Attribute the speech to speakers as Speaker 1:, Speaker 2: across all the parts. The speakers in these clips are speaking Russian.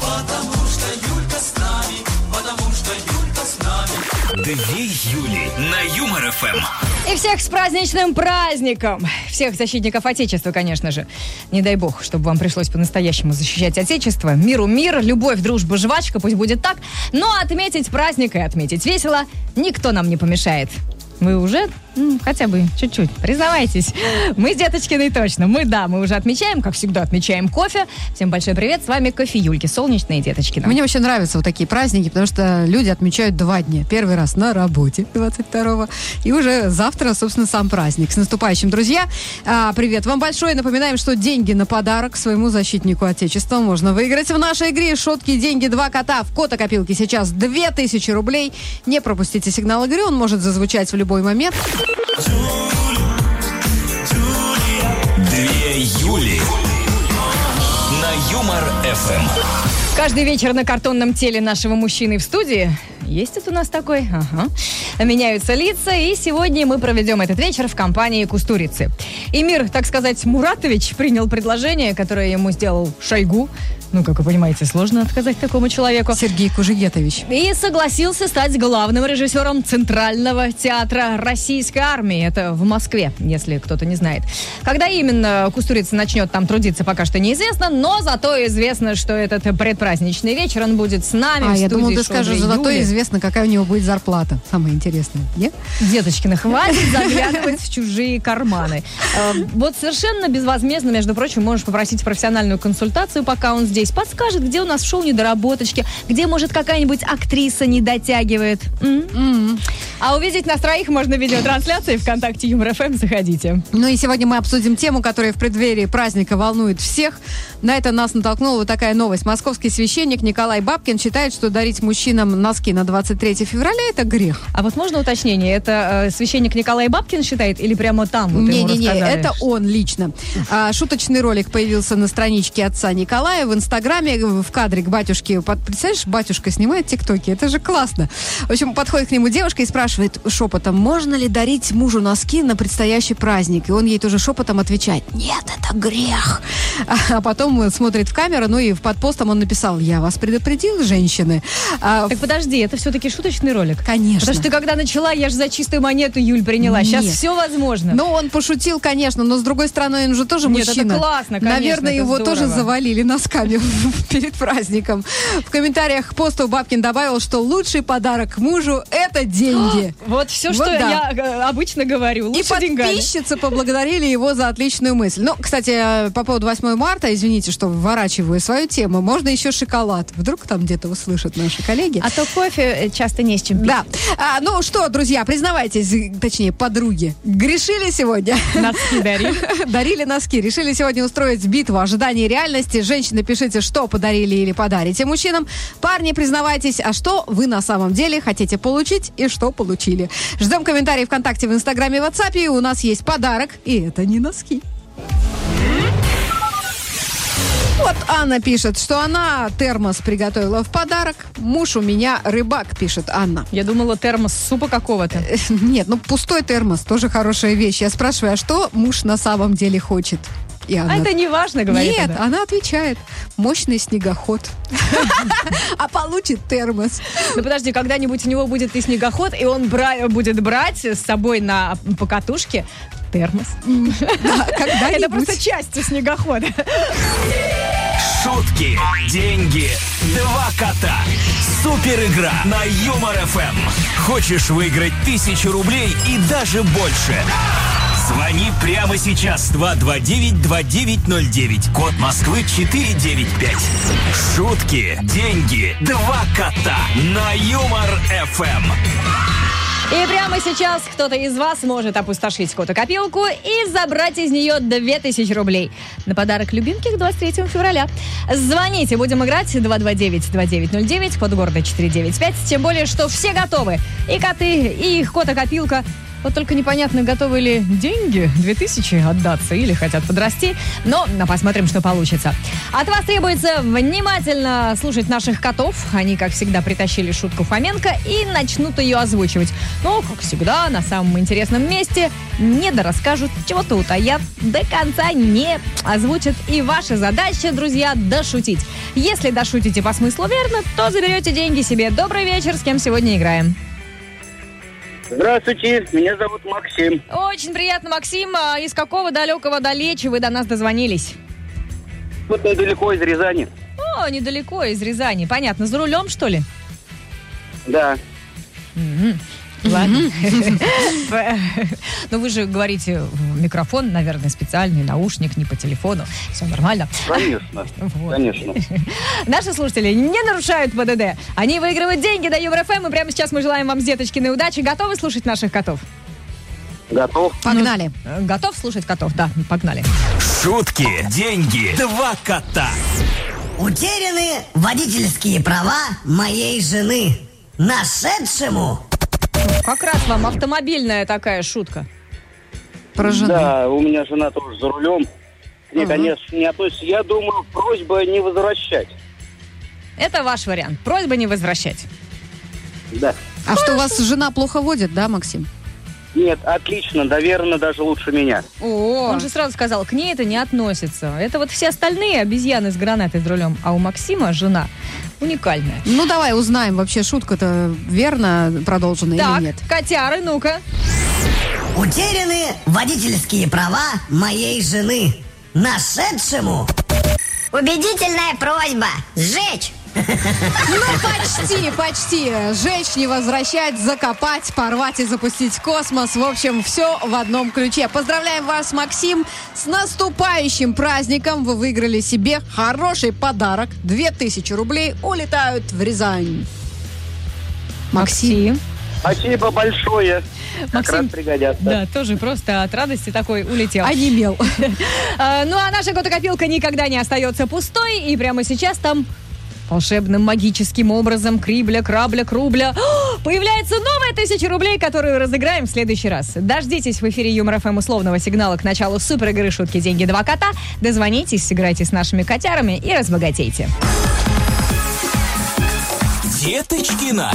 Speaker 1: Две Юли на Юмор ФМ.
Speaker 2: И всех с праздничным праздником! Всех защитников Отечества, конечно же. Не дай бог, чтобы вам пришлось по-настоящему защищать Отечество. Миру мир, любовь, дружба, жвачка, пусть будет так. Но отметить праздник и отметить весело никто нам не помешает. Вы уже хотя бы чуть-чуть признавайтесь. Мы с Деточкиной точно. Мы уже отмечаем, как всегда, отмечаем кофе. Всем большой привет. С вами Кофе Юльки, Солнечная и Деточкина.
Speaker 3: Мне очень нравятся вот такие праздники, потому что люди отмечают 2 дня. Первый раз на работе, 22-го. И уже завтра, собственно, сам праздник. С наступающим, друзья. Привет вам большое. Напоминаем, что деньги на подарок своему защитнику Отечества можно выиграть в нашей игре «Шутки, деньги, 2 кота». В кота-копилке сейчас 2000 рублей. Не пропустите сигнал игры, он может зазвучать в любой момент.
Speaker 1: 2 Юли на Юмор ФМ.
Speaker 2: Каждый вечер на картонном теле нашего мужчины в студии. Есть это у нас такой? Ага. Меняются лица, и сегодня мы проведем этот вечер в компании Кустурицы. Эмир, так сказать, Муратович принял предложение, которое ему сделал Шойгу. Как вы понимаете, сложно отказать такому человеку.
Speaker 3: Сергей Кужегетович.
Speaker 2: И согласился стать главным режиссером Центрального театра Российской армии. Это в Москве, если кто-то не знает. Когда именно Кустурица начнет там трудиться, пока что неизвестно, но зато известно, что этот предпраздничный вечер он будет с нами в студии.
Speaker 3: Я думал, ты скажешь, зато известно, какая у него будет зарплата. Самое интересное, нет?
Speaker 2: Деточкина, хватит заглядывать в чужие карманы. Вот совершенно безвозмездно, между прочим, можешь попросить профессиональную консультацию, пока он здесь. Подскажет, где у нас в шоу недоработочки, где, может, какая-нибудь актриса не дотягивает. А увидеть нас троих можно в видеотрансляции ВКонтакте Юмор ФМ. Заходите.
Speaker 3: И сегодня мы обсудим тему, которая в преддверии праздника волнует всех. На это нас натолкнула вот такая новость. Московский священник Николай Бабкин считает, что дарить мужчинам носки на 23 февраля – это грех.
Speaker 2: А вот можно уточнение? Это священник Николай Бабкин считает или прямо там?
Speaker 3: Не-не-не, это он лично. Шуточный ролик появился на страничке отца Николая в Инстаграме, в кадре к батюшке. Представляешь, батюшка снимает тиктоки, это же классно. В общем, подходит к нему девушка и спрашивает шепотом, можно ли дарить мужу носки на предстоящий праздник? И он ей тоже шепотом отвечает, нет, это грех. А потом смотрит в камеру, и под постом он написал, я вас предупредил, женщины.
Speaker 2: Так подожди, это все-таки шуточный ролик?
Speaker 3: Конечно.
Speaker 2: Потому что ты когда начала, я же за чистую монету, Юль, приняла. Сейчас все возможно.
Speaker 3: Он пошутил, конечно, но с другой стороны, он же тоже мужчина.
Speaker 2: Нет, это классно, конечно.
Speaker 3: Наверное, его тоже завалили носками перед праздником. В комментариях к посту Бабкин добавил, что лучший подарок мужу – это деньги.
Speaker 2: Вот все, что я обычно говорю. Лучше деньгами.
Speaker 3: И подписчицы поблагодарили его за отличную мысль. Кстати, по поводу 8 марта, извините, что выворачиваю свою тему, можно еще шоколад. Вдруг там где-то услышат наши коллеги.
Speaker 2: А то кофе часто не с чем пить.
Speaker 3: Да. Что, друзья, признавайтесь, точнее, подруги, грешили сегодня?
Speaker 2: Носки дарили?
Speaker 3: Дарили носки. Решили сегодня устроить битву ожидания и реальности. Женщины, пишите, что подарили или подарите мужчинам. Парни, признавайтесь, а что вы на самом деле хотите получить и что получили. Ждем комментарии ВКонтакте, в Инстаграме и WhatsApp. У нас есть подарок, и это не носки. Вот Анна пишет, что она термос приготовила в подарок. Муж у меня рыбак, пишет Анна.
Speaker 2: Я думала, термос супа какого-то.
Speaker 3: Нет, пустой термос, тоже хорошая вещь. Я спрашиваю, а что муж на самом деле хочет? И она...
Speaker 2: А это не важно, говорит
Speaker 3: Нет,
Speaker 2: она.
Speaker 3: Она отвечает, мощный снегоход. А получит термос.
Speaker 2: Подожди, когда-нибудь у него будет и снегоход, и он будет брать с собой на покатушке термос.
Speaker 3: Да, когда-нибудь.
Speaker 2: Это просто часть снегохода.
Speaker 1: Шутки, деньги, 2 кота. Супер игра на Юмор ФМ. Хочешь выиграть 1000 рублей и даже больше? Звони прямо сейчас. 229-2909. Код Москвы 495. Шутки, деньги, 2 кота на Юмор ФМ.
Speaker 2: И прямо сейчас кто-то из вас может опустошить кота-копилку и забрать из нее 2000 рублей на подарок любимке к 23 февраля. Звоните, будем играть 229-2909, код города 495. Тем более, что все готовы. И коты, и их кота-копилка. Вот только непонятно, готовы ли деньги 2000 отдаться или хотят подрасти. Но посмотрим, что получится. От вас требуется внимательно слушать наших котов. Они, как всегда, притащили шутку Фоменко и начнут ее озвучивать. Но, как всегда, на самом интересном месте недорасскажут, чего-то утаят, до конца не озвучат. И ваша задача, друзья, дошутить. Если дошутите по смыслу верно, то заберете деньги себе. Добрый вечер, с кем сегодня играем?
Speaker 4: Здравствуйте, меня зовут Максим.
Speaker 2: Очень приятно, Максим. А из какого далекого далече вы до нас дозвонились?
Speaker 4: Вот недалеко из Рязани.
Speaker 2: О, недалеко из Рязани. Понятно. За рулем, что ли?
Speaker 4: Да.
Speaker 2: Ладно. Но вы же говорите в микрофон, наверное, специальный наушник, не по телефону. Все нормально.
Speaker 4: Конечно,
Speaker 2: Вот.
Speaker 4: конечно.
Speaker 2: Наши слушатели не нарушают ПДД. Они выигрывают деньги на Юмор ФМ. И прямо сейчас мы желаем вам с Деточкиной удачи. Готовы слушать наших котов?
Speaker 4: Готов?
Speaker 3: Погнали.
Speaker 2: Готов слушать котов? Да, погнали.
Speaker 1: Шутки, деньги, два кота.
Speaker 5: Утеряны водительские права моей жены. Нашедшему.
Speaker 2: Как раз вам автомобильная такая шутка.
Speaker 3: Про жену.
Speaker 4: Да, у меня жена тоже за рулем. Мне, конечно, не относится. Я думаю, просьба не возвращать.
Speaker 2: Это ваш вариант. Просьба не возвращать.
Speaker 4: Да.
Speaker 3: А что, у вас жена плохо водит, да, Максим?
Speaker 4: Нет, отлично, наверное, даже лучше меня.
Speaker 3: О,
Speaker 2: Он же сразу сказал, к ней это не относится. Это вот все остальные обезьяны с гранатой за рулем. А у Максима жена уникальная.
Speaker 3: ну давай узнаем, вообще шутка-то верно продолжена
Speaker 2: Так,
Speaker 3: или нет.
Speaker 2: котяры, ну-ка.
Speaker 5: Утеряны водительские права моей жены. Нашедшему. Убедительная просьба сжечь.
Speaker 3: Ну, почти. Сжечь, не возвращать, закопать, порвать и запустить в космос. В общем, все в одном ключе. Поздравляем вас, Максим, с наступающим праздником. Вы выиграли себе хороший подарок. 2000 рублей улетают в Рязань. Максим.
Speaker 4: Спасибо большое. Как
Speaker 2: Максим,
Speaker 4: раз пригодятся.
Speaker 2: да, тоже просто от радости такой улетел.
Speaker 3: Онемел.
Speaker 2: Ну, а наша котокопилка никогда не остается пустой. И прямо сейчас там волшебным магическим образом крибля, крабля, крубля появляется новая 1000 рублей, которую разыграем в следующий раз. Дождитесь в эфире Юмор ФМ условного сигнала к началу супер игры «Шутки, деньги, два кота». Дозвонитесь, сыграйте с нашими котярами и разбогатейте.
Speaker 1: Деточкина.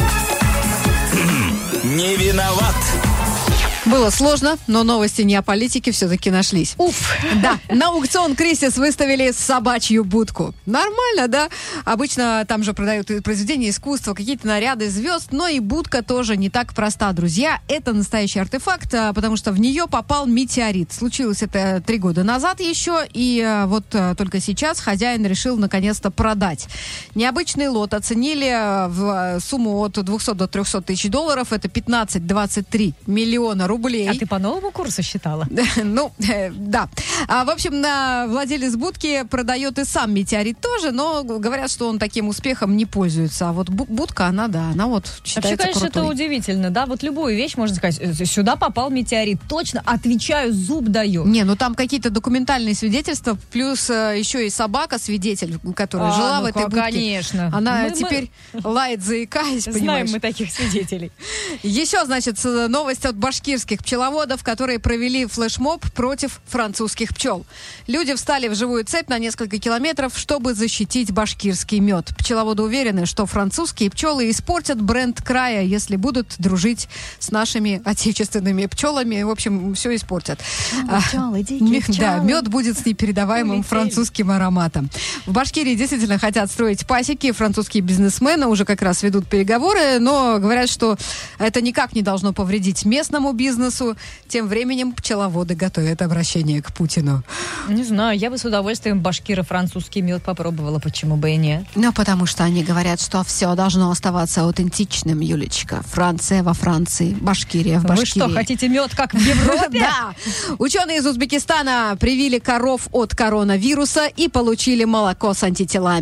Speaker 1: Не виноват.
Speaker 3: Было сложно, но новости не о политике все-таки нашлись.
Speaker 2: Уф!
Speaker 3: Да, на аукцион Крисис выставили собачью будку. Нормально, да? Обычно там же продают произведения искусства, какие-то наряды звезд, но и будка тоже не так проста, друзья. Это настоящий артефакт, потому что в нее попал метеорит. Случилось это 3 года назад еще, и вот только сейчас хозяин решил наконец-то продать. Необычный лот оценили в сумму от 200 до 300 тысяч долларов. Это 15-23 миллиона рублей.
Speaker 2: А ты по новому курсу считала?
Speaker 3: Ну, да. В общем, владелец будки продает и сам метеорит тоже, но говорят, что он таким успехом не пользуется. А вот будка, она вот считается
Speaker 2: Вообще, конечно,
Speaker 3: крутой.
Speaker 2: это удивительно, да? Вот любую вещь, можно сказать, сюда попал метеорит. Точно, отвечаю, зуб даю.
Speaker 3: Не, ну там какие-то документальные свидетельства, плюс еще и собака-свидетель, которая жила в этой будке.
Speaker 2: Конечно.
Speaker 3: Она теперь лает, заикаясь, понимаешь.
Speaker 2: Знаем мы таких свидетелей.
Speaker 3: Еще, значит, новость от башкирских пчеловодов, которые провели флешмоб против французских пчел. Люди встали в живую цепь на несколько километров, чтобы защитить башкирский мед. Пчеловоды уверены, что французские пчелы испортят бренд края, если будут дружить с нашими отечественными пчелами. В общем, все испортят.
Speaker 2: Пчелы, дикие пчелы.
Speaker 3: Да, мед будет с непередаваемым французским ароматом. В Башкирии действительно хотят строить пасеки. Французские бизнесмены уже как раз ведут переговоры, но говорят, что это никак не должно повредить местному бизнесу. Тем временем пчеловоды готовят обращение к Путину.
Speaker 2: Не знаю, я бы с удовольствием башкиро-французский мед попробовала, почему бы и нет.
Speaker 3: Ну, потому что они говорят, что все должно оставаться аутентичным, Юлечка. Франция во Франции, Башкирия в Башкирии.
Speaker 2: Вы что, хотите мед, как в Европе?
Speaker 3: Да. Ученые из Узбекистана привили коров от коронавируса и получили молоко с антителами.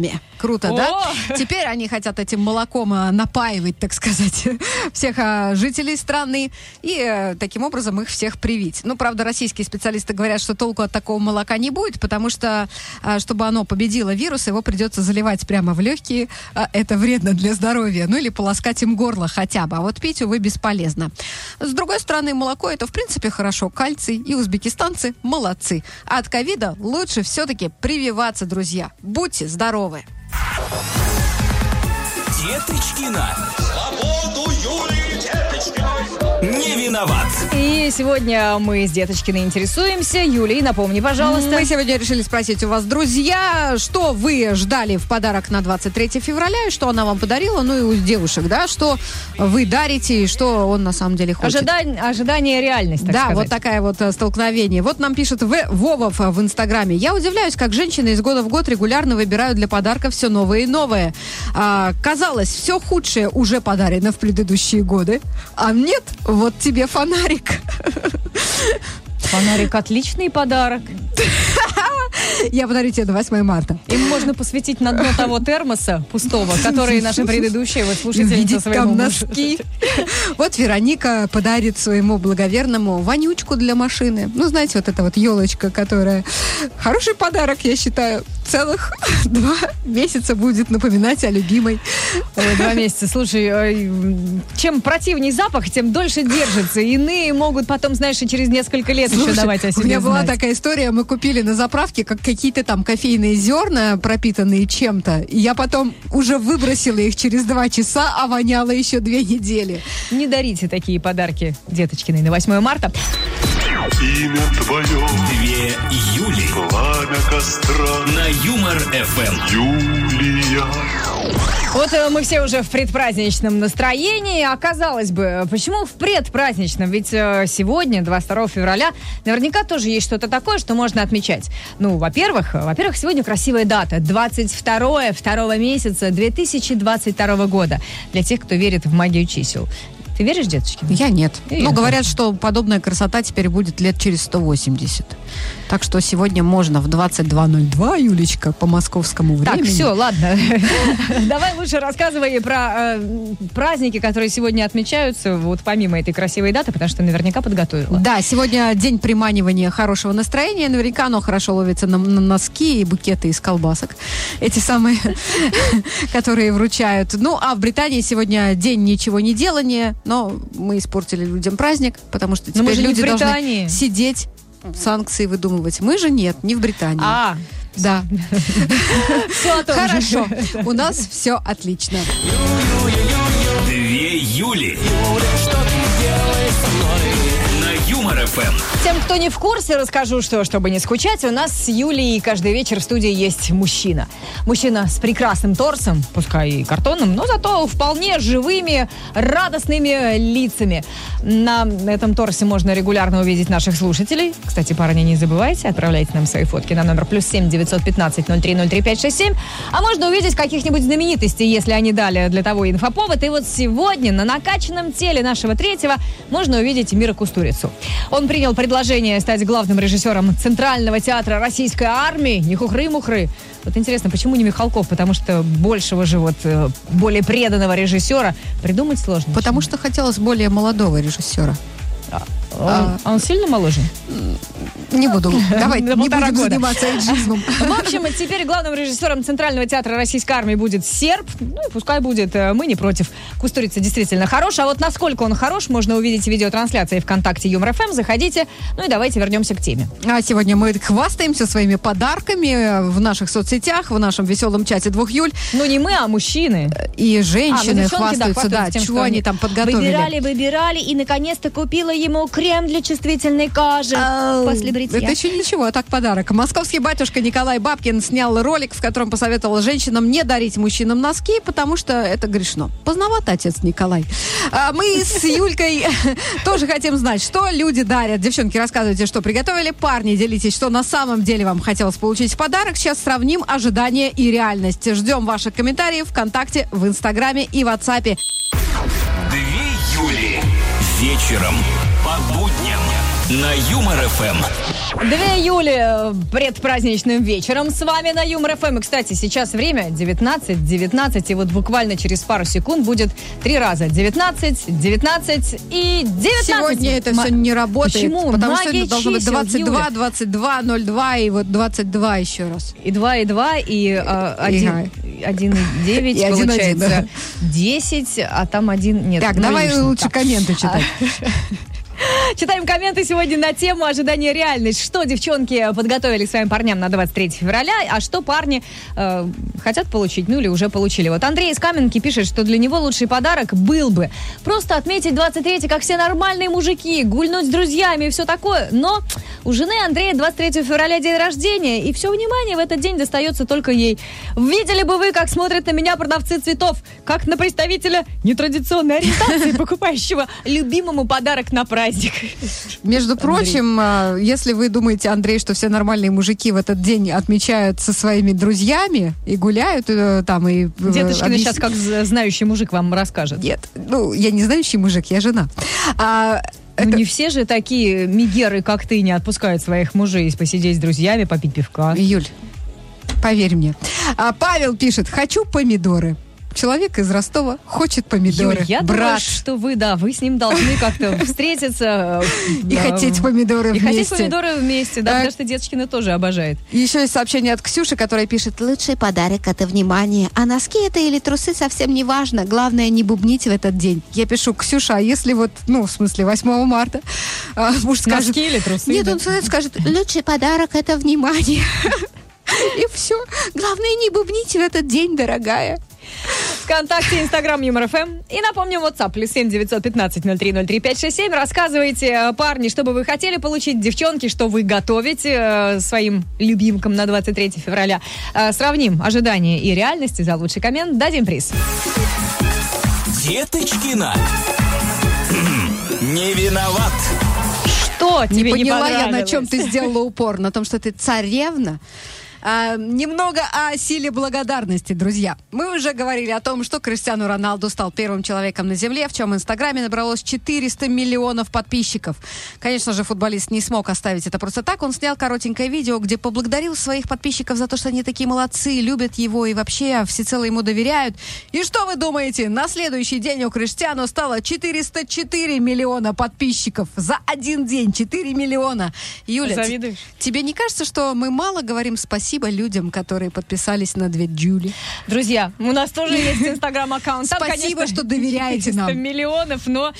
Speaker 3: круто, да? Теперь они хотят этим молоком напаивать, так сказать, всех жителей страны и таким образом их всех привить. Ну, правда, российские специалисты говорят, что толку от такого молока не будет, потому что, чтобы оно победило вирус, его придется заливать прямо в легкие. Это вредно для здоровья. Ну, или полоскать им горло хотя бы. А вот пить, увы, бесполезно. С другой стороны, молоко это, в принципе, хорошо. Кальций. И узбекистанцы молодцы. А от ковида лучше все-таки прививаться, друзья. Будьте здоровы.
Speaker 1: Деточкина. Свободу Юлии Деточкиной. Не виноват.
Speaker 2: И сегодня мы с Деточкиной интересуемся. Юлий, напомни, пожалуйста.
Speaker 3: Мы сегодня решили спросить у вас, друзья, что вы ждали в подарок на 23 февраля, и что она вам подарила, ну и у девушек, да, что вы дарите, и что он на самом деле хочет.
Speaker 2: Ожидание реальность, так сказать.
Speaker 3: Вот такая вот столкновение. Вот нам пишет Вовов в Инстаграме. Я удивляюсь, как женщины из года в год регулярно выбирают для подарка все новое и новое. Казалось, все худшее уже подарено в предыдущие годы, а нет, вот тебе фонарик.
Speaker 2: Фонарик — отличный подарок.
Speaker 3: Я подарю тебе до 8 марта.
Speaker 2: Им можно посветить на дно того термоса пустого, который наши предыдущие слушательницы своему
Speaker 3: носки. Вот Вероника подарит своему благоверному вонючку для машины. Ну, знаете, вот эта вот елочка, которая... Хороший подарок, я считаю. Целых 2 месяца будет напоминать о любимой.
Speaker 2: 2 месяца. Слушай, чем противнее запах, тем дольше держится. Иные могут потом, знаешь, и через несколько лет еще давать о себе знать.
Speaker 3: У меня была такая история, мы купили на заправке какие-то там кофейные зерна, пропитанные чем-то, и я потом уже выбросила их через 2 часа, а воняла еще 2 недели.
Speaker 2: Не дарите такие подарки Деточкиной на 8 марта.
Speaker 6: Имя твое.
Speaker 1: 2 Юли.
Speaker 6: Пламя костра.
Speaker 1: На Юмор-ФМ.
Speaker 6: Юлия.
Speaker 2: Вот мы все уже в предпраздничном настроении, а казалось бы, почему в предпраздничном? Ведь сегодня, 22 февраля, наверняка тоже есть что-то такое, что можно отмечать. Ну, во-первых, сегодня красивая дата. 22 месяца 2022 года. Для тех, кто верит в магию чисел. Ты веришь, Деточкина?
Speaker 3: Я нет. Но говорят, что подобная красота теперь будет лет через 180. Так что сегодня можно в 22:02, Юлечка, по московскому времени.
Speaker 2: Так, все, ладно. Давай лучше рассказывай про праздники, которые сегодня отмечаются, вот помимо этой красивой даты, потому что наверняка подготовила.
Speaker 3: Да, сегодня день приманивания хорошего настроения. Наверняка оно хорошо ловится на носки и букеты из колбасок. Эти самые, которые вручают. Ну, а в Британии сегодня день ничего не делания. Но мы испортили людям праздник, потому что теперь люди должны сидеть, санкции выдумывать. Мы же нет, не в Британии. Да.
Speaker 2: Все о том же.
Speaker 3: Хорошо. У нас все отлично.
Speaker 1: 2 Юли. Что ты делаешь со мной? На Юмор-ФМ.
Speaker 2: Тем, кто не в курсе, расскажу, что, чтобы не скучать, у нас с Юлей каждый вечер в студии есть мужчина. Мужчина с прекрасным торсом, пускай и картонным, но зато вполне живыми, радостными лицами. На этом торсе можно регулярно увидеть наших слушателей. Кстати, парни, не забывайте, отправляйте нам свои фотки на номер +7 915 0303 567. А можно увидеть каких-нибудь знаменитостей, если они дали для того инфоповод. И вот сегодня на накачанном теле нашего третьего можно увидеть Мира Кустурицу. Он принял предложение стать главным режиссером Центрального театра Российской армии. Не хухры-мухры. Вот интересно, почему не Михалков? Потому что большего же более преданного режиссера придумать сложно.
Speaker 3: Потому что хотелось более молодого режиссера.
Speaker 2: Он сильно моложе?
Speaker 3: Не буду. Давай, не будем заниматься эйджизмом.
Speaker 2: В общем, теперь главным режиссером Центрального театра Российской армии будет серб. Ну, пускай будет, мы не против. Кустурица действительно хорош. А вот насколько он хорош, можно увидеть в видеотрансляции ВКонтакте Юмор-ФМ. Заходите. Ну и давайте вернемся к теме.
Speaker 3: А сегодня мы хвастаемся своими подарками в наших соцсетях, в нашем веселом чате 2 Юль.
Speaker 2: Ну, не мы, а мужчины.
Speaker 3: И женщины хвастаются, да,
Speaker 2: тем,
Speaker 3: чего они там подготовили.
Speaker 2: Выбирали, и наконец-то купила ему крем для чувствительной кожи после бритья.
Speaker 3: Это еще ничего, а так подарок. Московский батюшка Николай Бабкин снял ролик, в котором посоветовал женщинам не дарить мужчинам носки, потому что это грешно. Поздновато, отец Николай. Мы с Юлькой тоже хотим знать, что люди дарят. Девчонки, рассказывайте, что приготовили. Парни, делитесь, что на самом деле вам хотелось получить в подарок. Сейчас сравним ожидания и реальность. Ждем ваших комментариев ВКонтакте, в Инстаграме и WhatsApp.
Speaker 1: 2 Юли. Вечером по будням на Юмор ФМ.
Speaker 2: 2 июля предпраздничным вечером с вами на Юмор ФМ. И, кстати, сейчас время 19:19, и вот буквально через пару секунд будет 3 раза. 19, 19 и 19.
Speaker 3: Сегодня это все не работает.
Speaker 2: Почему?
Speaker 3: Потому что
Speaker 2: Магия
Speaker 3: это должно быть
Speaker 2: чисел,
Speaker 3: 22,
Speaker 2: Юля.
Speaker 3: 22, 02 и вот 22 еще раз.
Speaker 2: И 2, и 2, и 1,9
Speaker 3: И 1,1,
Speaker 2: получается.
Speaker 3: да.
Speaker 2: 10, а там 1 нет.
Speaker 3: Так,
Speaker 2: ну,
Speaker 3: давай
Speaker 2: лишний.
Speaker 3: лучше
Speaker 2: Так.
Speaker 3: комменты читать.
Speaker 2: Читаем комменты сегодня на тему ожидания реальность. Что девчонки подготовили своим парням на 23 февраля, а что парни хотят получить, ну или уже получили. Вот Андрей из Каменки пишет, что для него лучший подарок был бы просто отметить 23 как все нормальные мужики, гульнуть с друзьями и все такое. Но у жены Андрея 23 февраля день рождения, и все внимание в этот день достается только ей. Видели бы вы, как смотрят на меня продавцы цветов, как на представителя нетрадиционной ориентации, покупающего любимому подарок на праздник.
Speaker 3: Между прочим, если вы думаете, Андрей, что все нормальные мужики в этот день отмечают со своими друзьями и гуляют там и...
Speaker 2: Деточкина сейчас как знающий мужик вам расскажет.
Speaker 3: Нет, ну, я не знающий мужик, я жена.
Speaker 2: Ну, не все же такие мигеры, как ты, не отпускают своих мужей посидеть с друзьями, попить пивка.
Speaker 3: Юль, поверь мне. Павел пишет, хочу помидоры. Человек из Ростова хочет помидоры.
Speaker 2: Юль, я
Speaker 3: Брат.
Speaker 2: думаю, что вы с ним должны как-то встретиться.
Speaker 3: И хотеть помидоры
Speaker 2: И
Speaker 3: вместе.
Speaker 2: хотеть помидоры вместе, да, потому что Деточкина тоже обожает.
Speaker 3: Еще есть сообщение от Ксюши, которая пишет,
Speaker 7: Лучший подарок – это внимание. А носки это или трусы совсем не важно. Главное, не бубните в этот день.
Speaker 3: я пишу, Ксюша, а если вот, ну, в смысле, 8 марта, муж скажет...
Speaker 2: Носки или трусы?
Speaker 7: Нет,
Speaker 2: да?
Speaker 7: он скажет, лучший подарок – это внимание. И все. Главное, не бубните в этот день, дорогая.
Speaker 2: ВКонтакте, Инстаграм, Юмор ФМ. И напомню, WhatsApp, +7 915 0303 567. Рассказывайте, парни, что бы вы хотели получить, девчонки, что вы готовите своим любимкам на 23 февраля. Сравним ожидания и реальности. За лучший коммент дадим приз.
Speaker 1: Деточкина. Не виноват.
Speaker 2: Что тебе не
Speaker 3: поняла я, на
Speaker 2: понравилось?
Speaker 3: чем ты сделала упор. На том, что ты царевна. Немного о силе благодарности, друзья. Мы уже говорили о том, что Криштиану Роналду стал первым человеком на Земле, в чем в Инстаграме набралось 400 миллионов подписчиков. Конечно же, футболист не смог оставить это просто так. Он снял коротенькое видео, где поблагодарил своих подписчиков за то, что они такие молодцы, любят его и вообще всецело ему доверяют. И что вы думаете? На следующий день у Криштиану стало 404 миллиона подписчиков. За один день 4 миллиона. Юля,
Speaker 2: Завидуешь?
Speaker 3: тебе не кажется, что мы мало говорим спасибо людям, которые подписались на 2 Джули?
Speaker 2: Друзья, у нас тоже есть инстаграм-аккаунт. Там,
Speaker 3: Спасибо,
Speaker 2: конечно,
Speaker 3: что доверяете
Speaker 2: 400
Speaker 3: нам.
Speaker 2: миллионов, но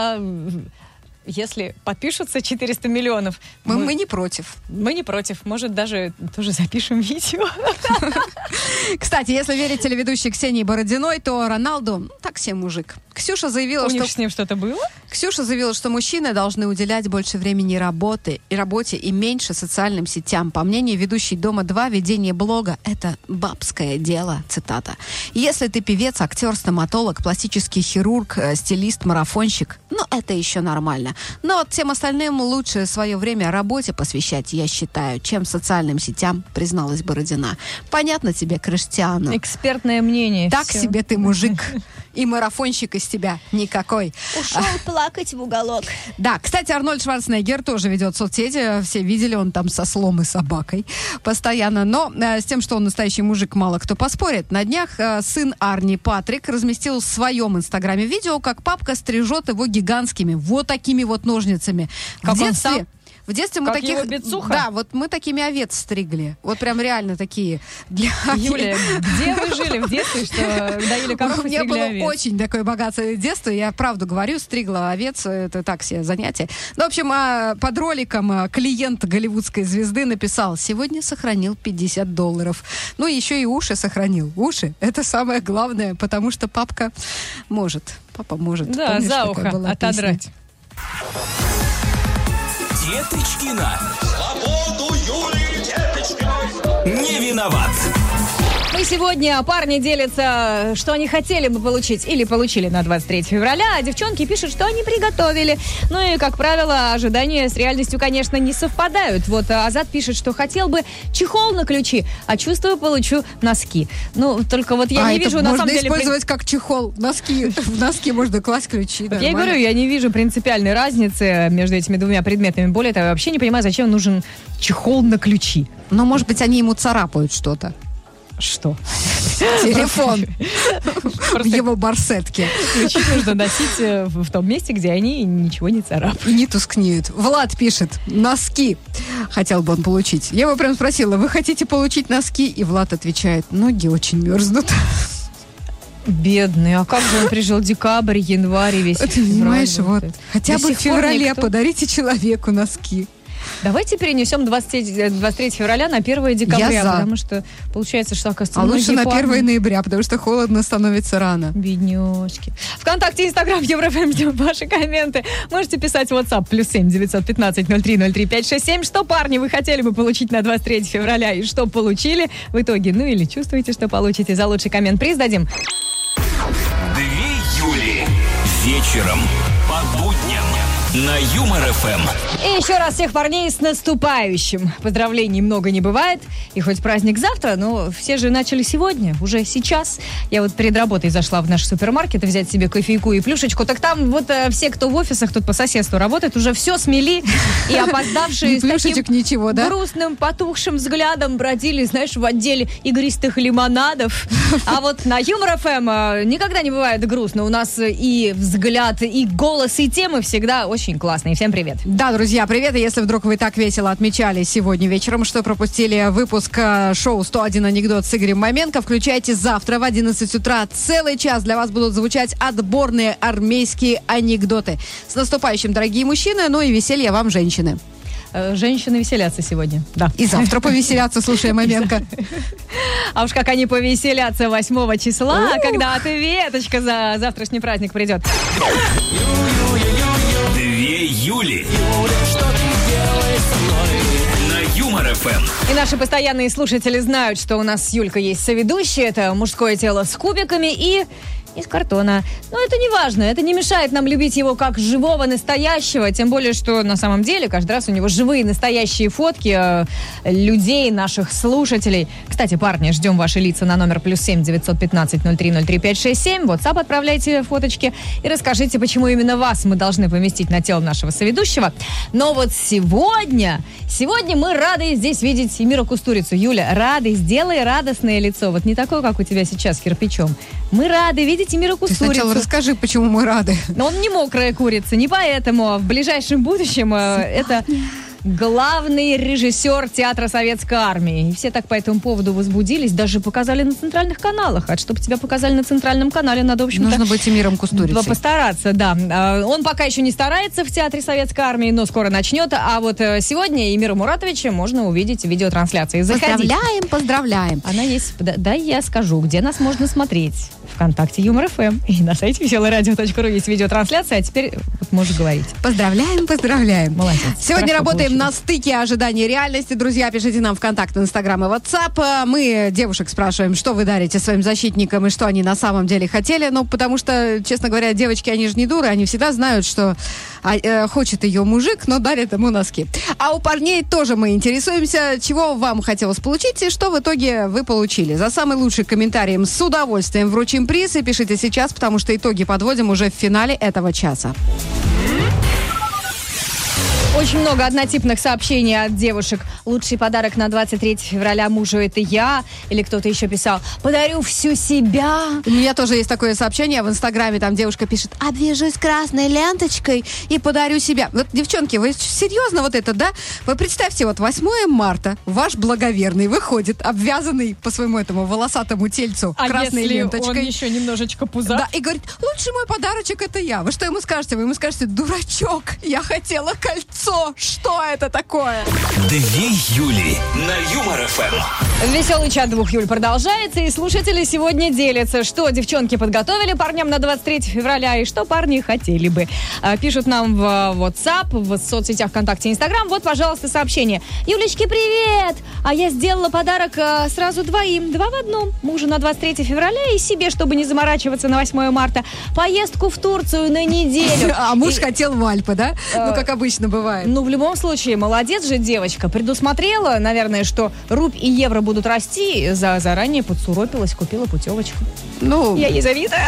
Speaker 2: если подпишутся 400 миллионов,
Speaker 3: Мы не против.
Speaker 2: мы не против. Может, даже тоже запишем видео.
Speaker 3: Кстати, если верить телеведущей Ксении Бородиной, то Роналду так себе мужик. Ксюша заявила,
Speaker 2: У них
Speaker 3: что...
Speaker 2: с ним что-то было?
Speaker 3: Ксюша заявила, что мужчины должны уделять больше времени работе и меньше социальным сетям. По мнению ведущей «Дома-2», ведение блога – это бабское дело, цитата. Если ты певец, актер, стоматолог, пластический хирург, стилист, марафонщик, ну, это еще нормально. Но вот всем остальным лучше свое время работе посвящать, я считаю, чем социальным сетям, призналась Бородина. Понятно тебе, Криштиану?
Speaker 2: Экспертное мнение.
Speaker 3: Так
Speaker 2: Всё.
Speaker 3: себе ты мужик. И марафонщик из тебя никакой.
Speaker 7: Ушел плакать в уголок.
Speaker 3: Да, кстати, Арнольд Шварценеггер тоже ведет соцсети. Все видели, он там со слом и собакой постоянно. Но с тем, что он настоящий мужик, мало кто поспорит. На днях сын Арни, Патрик, разместил в своем инстаграме видео, как папка стрижет его гигантскими вот такими вот ножницами.
Speaker 2: Как он сам?
Speaker 3: В детстве мы
Speaker 2: Как
Speaker 3: таких...
Speaker 2: его бицуха?
Speaker 3: Да, вот мы такими овец стригли. Вот прям реально такие. Для...
Speaker 2: Юлия, где вы жили в детстве, что доили коров
Speaker 3: У
Speaker 2: и
Speaker 3: меня
Speaker 2: стригли
Speaker 3: было
Speaker 2: овец?
Speaker 3: очень такое богатое детство. Я правду говорю, стригла овец. Это так себе занятие. Ну, в общем, под роликом клиент голливудской звезды написал: сегодня сохранил $50. Ну, еще и уши сохранил. Уши — это самое главное, потому что папа может.
Speaker 2: Да,
Speaker 3: Помнишь,
Speaker 2: за
Speaker 3: такая
Speaker 2: ухо
Speaker 3: была
Speaker 2: отодрать.
Speaker 1: Деточкина.
Speaker 6: Свободу Юлии Деточкиной.
Speaker 1: Не виноват.
Speaker 2: И сегодня парни делятся, что они хотели бы получить или получили на 23 февраля, а девчонки пишут, что они приготовили. Ну и, как правило, ожидания с реальностью, конечно, не совпадают. Вот Азат пишет, что хотел бы чехол на ключи, а чувствую, получу носки. Ну, только вот я не вижу, на самом деле...
Speaker 3: Можно использовать как чехол. Носки. В носки можно класть ключи.
Speaker 2: Я и говорю, я не вижу принципиальной разницы между этими двумя предметами. Более того, я вообще не понимаю, зачем нужен чехол на ключи.
Speaker 3: Но, может быть, они ему царапают что-то.
Speaker 2: Что?
Speaker 3: Телефон в его барсетке.
Speaker 2: Ключи нужно носить в том месте, где они ничего не царапают.
Speaker 3: И не тускнеют. Влад пишет, носки хотел бы он получить. Я его прям спросила, вы хотите получить носки? И Влад отвечает, ноги очень мерзнут.
Speaker 2: Бедный, а как же он пережил декабрь, январь и весь февраль?
Speaker 3: Ты понимаешь, вот. Хотя бы в феврале
Speaker 2: никто...
Speaker 3: подарите человеку носки.
Speaker 2: Давайте перенесем 23 февраля на 1 декабря, потому что получается, что, оказывается,
Speaker 3: лучше на 1 ноября, потому что холодно становится рано.
Speaker 2: Беднячки. ВКонтакте, Инстаграм, Еврофм, ждем ваши комменты. Можете писать в WhatsApp +7 915 03 03 567. Что, парни, вы хотели бы получить на 23 февраля и что получили в итоге? Ну или чувствуете, что получите? За лучший коммент приз дадим.
Speaker 1: 2 Юли. Вечером по будням на Юмор ФМ.
Speaker 2: И еще раз всех парней с наступающим. Поздравлений много не бывает. И хоть праздник завтра, но все же начали сегодня, уже сейчас. Я вот перед работой зашла в наш супермаркет взять себе кофейку и плюшечку. Так там вот все, кто в офисах тут по соседству работает, уже все смели. И опоздавшие с таким грустным, потухшим взглядом бродили, знаешь, в отделе игристых лимонадов. А вот на Юмор ФМ никогда не бывает грустно. У нас и взгляд, и голос, и темы всегда очень классные. Всем привет.
Speaker 3: Да, друзья, привет. И если вдруг вы так весело отмечали сегодня вечером, что пропустили выпуск шоу «101 анекдот» с Игорем Маменко, включайте завтра в 11 утра. Целый час для вас будут звучать отборные армейские анекдоты. С наступающим, дорогие мужчины, ну и веселье вам, женщины.
Speaker 2: Женщины веселятся сегодня. Да.
Speaker 3: И завтра повеселятся, слушая Маменко.
Speaker 2: А уж как они повеселятся 8 числа, когда ответочка за завтрашний праздник придет.
Speaker 1: 2 Юли. На Юмор ФМ.
Speaker 2: И наши постоянные слушатели знают, что у нас с Юлькой есть соведущие. Это «Мужское тело с кубиками» и из картона. Но это не важно, это не мешает нам любить его как живого, настоящего, тем более, что на самом деле каждый раз у него живые, настоящие фотки людей, наших слушателей. Кстати, парни, ждем ваши лица на номер +7 915 03 03 567. В WhatsApp отправляйте фоточки и расскажите, почему именно вас мы должны поместить на тело нашего соведущего. Но вот сегодня мы рады здесь видеть Эмира Кустурицу. Юля, рады, сделай радостное лицо. Вот не такое, как у тебя сейчас, кирпичом. Мы рады видеть Эмира Кустурицу.
Speaker 3: Ты сначала расскажи, почему мы рады.
Speaker 2: Но он не мокрая курица, не поэтому. В ближайшем будущем это главный режиссер театра Советской Армии. И все так по этому поводу возбудились, даже показали на центральных каналах. А чтобы тебя показали на центральном канале, надо, в общем-то...
Speaker 3: Нужно быть Эмиром Кустурицей.
Speaker 2: Постараться, да. Он пока еще не старается в театре Советской Армии, но скоро начнет. А вот сегодня Эмира Муратовича можно увидеть в видеотрансляции. Заходите.
Speaker 3: Поздравляем.
Speaker 2: Она есть. Да, я скажу, где нас можно смотреть. ВКонтакте Юмор ФМ. И на сайте веселорадио.ру есть видеотрансляция, а теперь вот можешь говорить.
Speaker 3: Поздравляем.
Speaker 2: Молодец.
Speaker 3: Сегодня работаем на стыке ожиданий и реальности. Друзья, пишите нам ВКонтакте, Инстаграм и WhatsApp. Мы девушек спрашиваем, что вы дарите своим защитникам и что они на самом деле хотели. Ну, потому что, честно говоря, девочки, они же не дуры, они всегда знают, что хочет ее мужик, но дарит ему носки. А у парней тоже мы интересуемся, чего вам хотелось получить и что в итоге вы получили. За самый лучший комментарий с удовольствием вручим приз. И пишите сейчас, потому что итоги подводим уже в финале этого часа.
Speaker 2: Очень много однотипных сообщений от девушек. Лучший подарок на 23 февраля мужу — это я. Или кто-то еще писал: подарю всю себя.
Speaker 3: У меня тоже есть такое сообщение в Инстаграме. Там девушка пишет: обвяжусь красной ленточкой и подарю себя. Вот, девчонки, вы серьезно вот это, да? Вы представьте, вот 8 марта ваш благоверный выходит, обвязанный по своему этому волосатому тельцу красной ленточкой.
Speaker 2: Он еще немножечко пузат.
Speaker 3: Да, и говорит: лучший мой подарочек — это я. Вы что ему скажете? Вы ему скажете: дурачок, я хотела кольцо. лицо. Что это такое?
Speaker 1: Две Юли на Юмор ФМ.
Speaker 2: Веселый чат двух Юль продолжается, и слушатели сегодня делятся, что девчонки подготовили парням на 23 февраля и что парни хотели бы. Пишут нам в WhatsApp, в соцсетях ВКонтакте и Инстаграм. Вот, пожалуйста, сообщение. Юлечки, привет! А я сделала подарок сразу двоим, 2 в одном. Мужу на 23 февраля и себе, чтобы не заморачиваться на 8 марта. Поездку в Турцию на неделю.
Speaker 3: А муж хотел в Альпы, да? Ну, как обычно бывает.
Speaker 2: Ну, в любом случае, молодец же девочка. Предусмотрела, наверное, что рубь и евро будут расти, заранее подсуропилась, купила путевочку.
Speaker 3: Ну,
Speaker 2: Я ей завидую.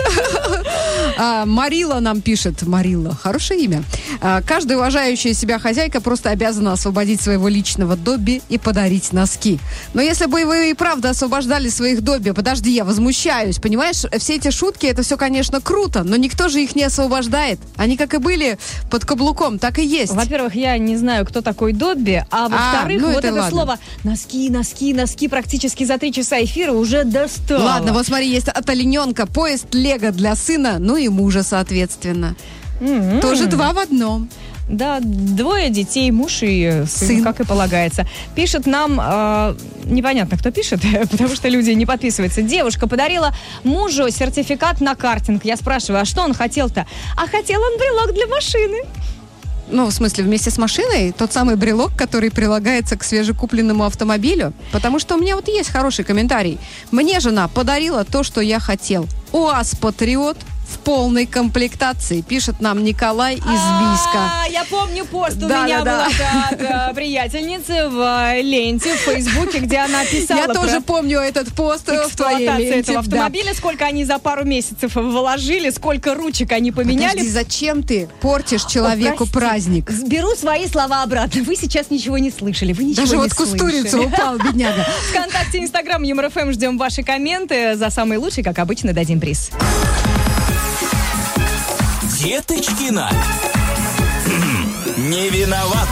Speaker 3: Марила нам пишет. Марила, хорошее имя. Каждая уважающая себя хозяйка просто обязана освободить своего личного Добби и подарить носки. Но если бы вы и правда освобождали своих Добби, подожди, я возмущаюсь, понимаешь? Все эти шутки, это все, конечно, круто, но никто же их не освобождает. Они как и были под каблуком, так и есть.
Speaker 2: Во-первых, я не знаю, кто такой Добби, а во-вторых,
Speaker 3: ну
Speaker 2: вот это
Speaker 3: ладно.
Speaker 2: слово носки практически за 3 часа эфира уже достало.
Speaker 3: Ладно, вот смотри, есть от олененка поезд Лего для сына, ну и мужа, соответственно. Тоже 2 в одном.
Speaker 2: Да, 2 детей, муж и сын, как и полагается. Пишет нам, непонятно, кто пишет, потому что люди не подписываются. Девушка подарила мужу сертификат на картинг. Я спрашиваю, а что он хотел-то? А хотел он брелок для машины.
Speaker 3: Ну, в смысле, вместе с машиной тот самый брелок, который прилагается к свежекупленному автомобилю. Потому что у меня вот есть хороший комментарий. Мне жена подарила то, что я хотел. УАЗ «Патриот» в полной комплектации, пишет нам Николай из Бийска.
Speaker 2: Я помню пост у меня была от приятельницы в ленте в Фейсбуке, где она писала
Speaker 3: Я тоже помню этот пост в твоей ленте.
Speaker 2: этого автомобиля, сколько они за пару месяцев вложили, сколько ручек они поменяли.
Speaker 3: Подожди, зачем ты портишь человеку праздник?
Speaker 2: Беру свои слова обратно. Вы сейчас ничего не слышали, вы ничего
Speaker 3: Даже
Speaker 2: не
Speaker 3: вот кустурица
Speaker 2: слышали.
Speaker 3: упал, бедняга.
Speaker 2: ВКонтакте, Инстаграм, Юмор ФМ, ждем ваши комменты. За самый лучший, как обычно, дадим приз.
Speaker 1: Деточкина. Не виноват.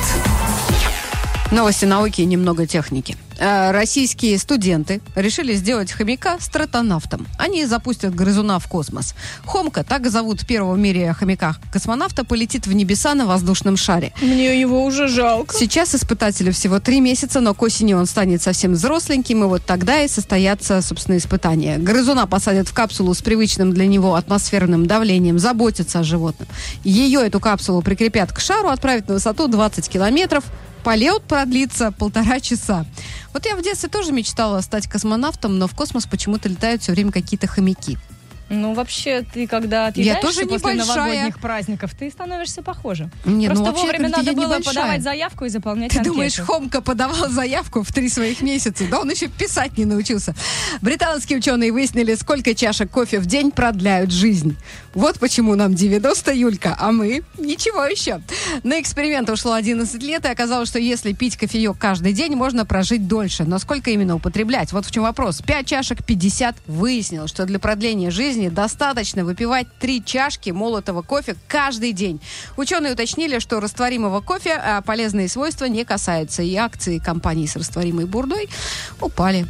Speaker 3: Новости науки и немного техники. Российские студенты решили сделать хомяка стратонавтом. Они запустят грызуна в космос. Хомка, так зовут первого в мире хомяка-космонавта, полетит в небеса на воздушном шаре.
Speaker 2: Мне его уже жалко.
Speaker 3: Сейчас испытателю всего 3 месяца, но к осени он станет совсем взросленьким, и вот тогда и состоятся, собственно, испытания. Грызуна посадят в капсулу с привычным для него атмосферным давлением, заботятся о животном. Ее, эту капсулу, прикрепят к шару, отправят на высоту 20 километров. Полет продлится 1,5 часа. Вот я в детстве тоже мечтала стать космонавтом, но в космос почему-то летают все время какие-то хомяки.
Speaker 2: Ну, вообще, ты когда отъезжаешься
Speaker 3: тоже
Speaker 2: после
Speaker 3: небольшая.
Speaker 2: новогодних праздников, ты становишься похожа.
Speaker 3: Не,
Speaker 2: Просто
Speaker 3: ну, вообще,
Speaker 2: вовремя
Speaker 3: я
Speaker 2: надо было
Speaker 3: небольшая.
Speaker 2: подавать заявку и заполнять
Speaker 3: Ты
Speaker 2: анкету.
Speaker 3: думаешь, Хомка подавал заявку в 3 своих месяца? Да он еще писать не научился. Британские ученые выяснили, сколько чашек кофе в день продляют жизнь. Вот почему нам 90, Юлька, а мы ничего еще. На эксперимент ушло 11 лет, и оказалось, что если пить кофеек каждый день, можно прожить дольше. Но сколько именно употреблять? Вот в чем вопрос. 5 чашек, 50. Выяснилось, что для продления жизни достаточно выпивать 3 чашки молотого кофе каждый день. Ученые уточнили, что растворимого кофе полезные свойства не касаются. И акции компаний с растворимой бурдой упали.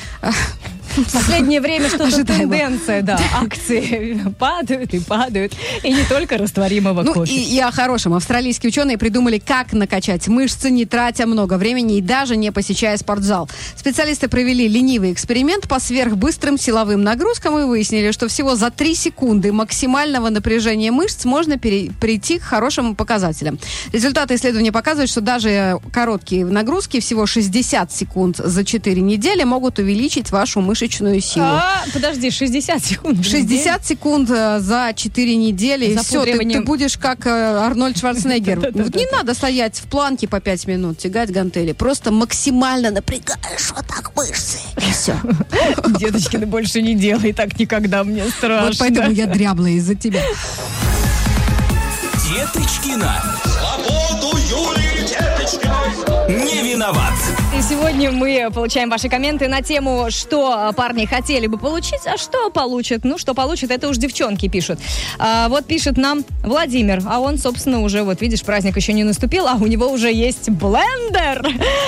Speaker 2: В последнее время что-то
Speaker 3: Ожидаемо.
Speaker 2: тенденция, да. Акции падают и падают. И не только растворимого
Speaker 3: Ну
Speaker 2: кофе.
Speaker 3: и о хорошем. Австралийские ученые придумали, как накачать мышцы, не тратя много времени и даже не посещая спортзал. Специалисты провели ленивый эксперимент по сверхбыстрым силовым нагрузкам и выяснили, что всего за 3 секунды максимального напряжения мышц можно прийти к хорошим показателям. Результаты исследования показывают, что даже короткие нагрузки, всего 60 секунд за 4 недели, могут увеличить вашу мышечную силу.
Speaker 2: Подожди, 60 секунд.
Speaker 3: 60 секунд за 4 недели, и
Speaker 2: За
Speaker 3: все, ты
Speaker 2: требованием.
Speaker 3: будешь как Арнольд Шварценеггер. Вот не надо стоять в планке по 5 минут, тягать гантели. Просто максимально напрягаешь вот так мышцы. И все.
Speaker 2: Деточкина, больше не делай так никогда, мне страшно.
Speaker 3: Вот поэтому я дряблая из-за тебя.
Speaker 1: Деточкина.
Speaker 8: Свободу Юлии Деточкиной!
Speaker 1: Не виноват.
Speaker 2: И сегодня мы получаем ваши комменты на тему, что парни хотели бы получить, а что получат. Ну, что получат, это уж девчонки пишут. Вот пишет нам Владимир, а он, собственно, уже, вот видишь, праздник еще не наступил, а у него уже есть блендер.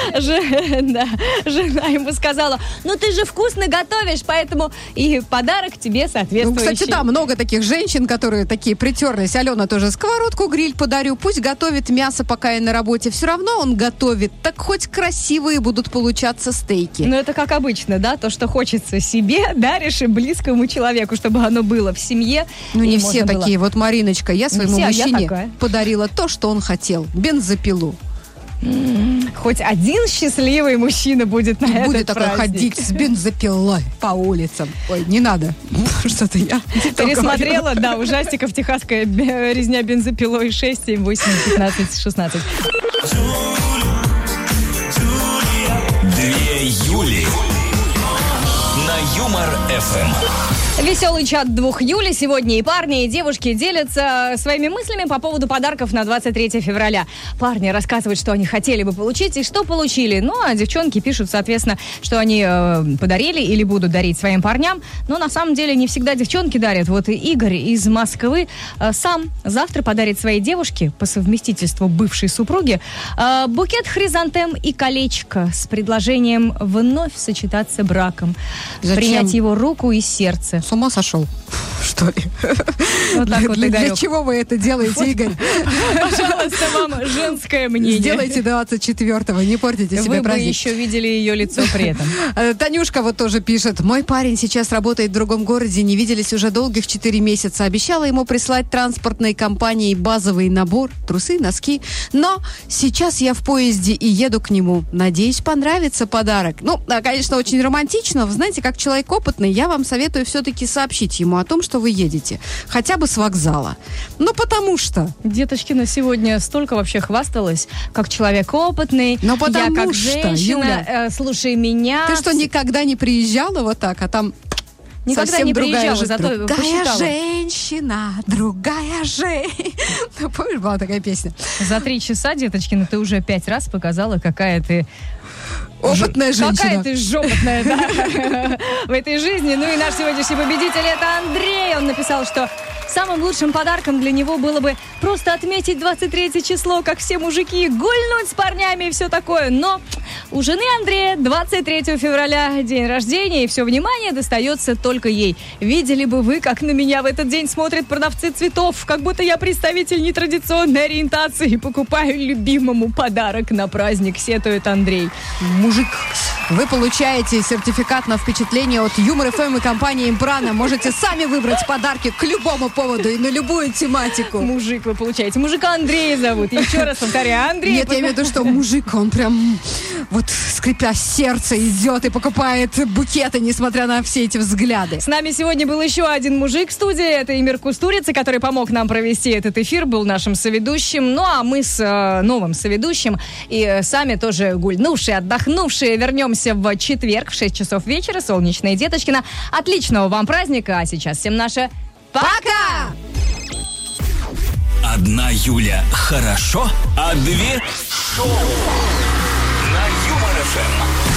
Speaker 2: Жена ему сказала, ну ты же вкусно готовишь, поэтому и подарок тебе соответствующий.
Speaker 3: Ну, кстати, да, много таких женщин, которые такие притерлись. Алена тоже сковородку, гриль подарю, пусть готовит мясо, пока я на работе. Все равно он готовит, так хоть красивые будут получаться стейки.
Speaker 2: Ну, это как обычно, да, то, что хочется себе, даришь и близкому человеку, чтобы оно было в семье.
Speaker 3: Ну, не все такие. Вот Мариночка, я своему мужчине подарила то, что он хотел. Бензопилу.
Speaker 2: Хоть один счастливый мужчина будет на этот
Speaker 3: будет такой ходить с бензопилой по улицам. Ой, не надо. Что-то я
Speaker 2: пересмотрела, да, ужастиков «Техасская резня бензопилой» 6, 7, 8, 15, 16.
Speaker 1: Две Юли на Юмор-ФМ.
Speaker 2: Веселый чат 2 Юли. Сегодня и парни, и девушки делятся своими мыслями по поводу подарков на 23 февраля. Парни рассказывают, что они хотели бы получить и что получили. Ну, а девчонки пишут, соответственно, что они подарили или будут дарить своим парням. Но на самом деле не всегда девчонки дарят. Вот и Игорь из Москвы сам завтра подарит своей девушке, по совместительству бывшей супруги, букет хризантем и колечко с предложением вновь сочетаться браком.
Speaker 3: Зачем?
Speaker 2: Принять его руку и сердце.
Speaker 3: С ума сошел, что ли?
Speaker 2: Вот так вот, Игорек.
Speaker 3: Для чего вы это делаете, вот. Игорь?
Speaker 2: Пожалуйста, вам женское мнение.
Speaker 3: Сделайте 24-го, не портите себе праздник.
Speaker 2: Вы бы еще видели ее лицо при этом.
Speaker 3: Танюшка вот тоже пишет. Мой парень сейчас работает в другом городе, не виделись уже долгих 4 месяца. Обещала ему прислать транспортной компании базовый набор, трусы, носки. Но сейчас я в поезде и еду к нему. Надеюсь, понравится подарок. Ну, конечно, очень романтично. Вы знаете, как человек опытный, я вам советую все-таки сообщить ему о том, что вы едете. Хотя бы с вокзала. Ну, потому что...
Speaker 2: Деточкина сегодня столько вообще хвасталась, как человек опытный.
Speaker 3: Но потому
Speaker 2: я как
Speaker 3: что,
Speaker 2: женщина,
Speaker 3: Юля,
Speaker 2: слушай меня.
Speaker 3: Ты что, никогда не приезжала вот так, а там...
Speaker 2: Никогда
Speaker 3: совсем
Speaker 2: не
Speaker 3: другая
Speaker 2: приезжала, зато
Speaker 3: другая
Speaker 2: посчитала.
Speaker 3: Женщина, другая женщина. Помнишь, была такая песня?
Speaker 2: За 3 часа, Деточкина, ты уже 5 раз показала, какая ты...
Speaker 3: Опытная женщина.
Speaker 2: Какая ты жопотная, да, в этой жизни. Ну и наш сегодняшний победитель — это Андрей. Он написал, что самым лучшим подарком для него было бы просто отметить 23 число, как все мужики, гульнуть с парнями и все такое. Но у жены Андрея 23 февраля день рождения, и все внимание достается только ей. Видели бы вы, как на меня в этот день смотрят продавцы цветов, как будто я представитель нетрадиционной ориентации и покупаю любимому подарок на праздник, сетует Андрей.
Speaker 3: Мужик. Вы получаете сертификат на впечатление от Юмор-ФМ и компании Импрана. Можете сами выбрать подарки к любому поводу и на любую тематику.
Speaker 2: Мужик вы получаете. Мужика Андрея зовут. Еще раз повторяю, Андрей.
Speaker 3: Нет, я имею в виду, что мужик, он прям вот скрипя сердце идет и покупает букеты, несмотря на все эти взгляды.
Speaker 2: С нами сегодня был еще один мужик в студии. Это Эмир Кустурица, который помог нам провести этот эфир, был нашим соведущим. Ну, а мы с новым соведущим и сами тоже гульнувшие, отдохнувшие, вернемся в четверг в 6 часов вечера. Солнечная Деточкина. Отличного вам праздника. А сейчас всем наше пока!
Speaker 1: Одна Юля хорошо, а две шоу на Юмор-ФМ.